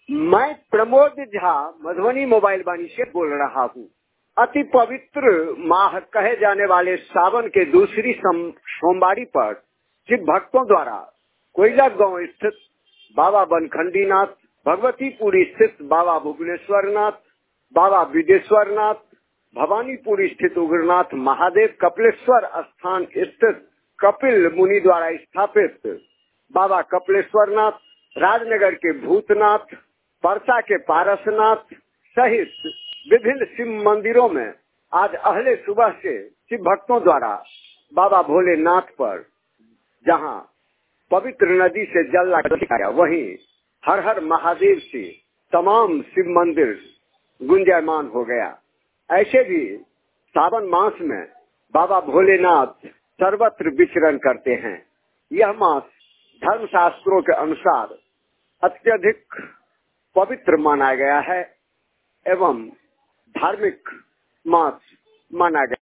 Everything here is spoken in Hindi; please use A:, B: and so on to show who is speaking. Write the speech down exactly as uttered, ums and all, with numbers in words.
A: मैं प्रमोद झा मधुबनी मोबाइल वाणी से बोल रहा हूँ। अति पवित्र माह कहे जाने वाले सावन के दूसरी सोमवारी पर शिव भक्तों द्वारा कोयला गांव स्थित बाबा बनखंडीनाथ, भगवतीपुर स्थित बाबा भुवनेश्वरनाथ, बाबा विदेश्वरनाथ, भवानीपुर स्थित उग्रनाथ महादेव, कपिलेश्वर स्थान स्थित कपिल मुनि द्वारा स्थापित बाबा कपिलेश्वरनाथ, राजनगर के भूतनाथ, परसा के पारसनाथ सहित विभिन्न शिव मंदिरों में आज अहले सुबह से शिव भक्तों द्वारा बाबा भोलेनाथ पर जहां पवित्र नदी से जल लाया, वहीं हर हर महादेव से तमाम शिव मंदिर गुंजायमान हो गया। ऐसे भी सावन मास में बाबा भोलेनाथ सर्वत्र विचरण करते हैं। यह मास धर्म शास्त्रों के अनुसार अत्यधिक पवित्र माना गया है एवं धार्मिक मास माना गया।